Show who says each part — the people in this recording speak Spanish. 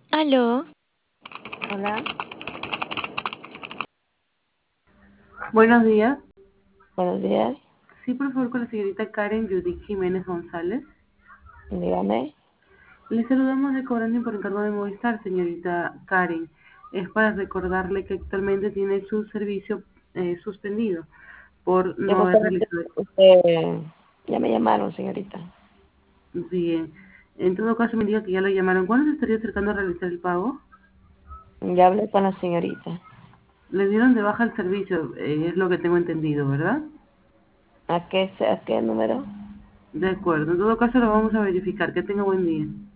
Speaker 1: Aló,
Speaker 2: Hola,
Speaker 3: Buenos días.
Speaker 2: buenos días,
Speaker 3: Sí, por favor, con la señorita Karen Judith Jiménez González.
Speaker 2: dígame.
Speaker 3: Le saludamos de Cobrando por encargo de Movistar, señorita Karen. Es para recordarle que actualmente tiene su servicio suspendido por
Speaker 2: Yo
Speaker 3: no haber
Speaker 2: justamente,
Speaker 3: realizado
Speaker 2: ya me llamaron, señorita.
Speaker 3: bien. En todo caso, me diga que ya lo llamaron. ¿Cuándo se estaría acercando a realizar el pago?
Speaker 2: Ya hablé con la señorita.
Speaker 3: Le dieron de baja el servicio, es lo que tengo entendido, ¿verdad?
Speaker 2: ¿A qué número?
Speaker 3: De acuerdo. En todo caso, lo vamos a verificar. Que tenga buen día.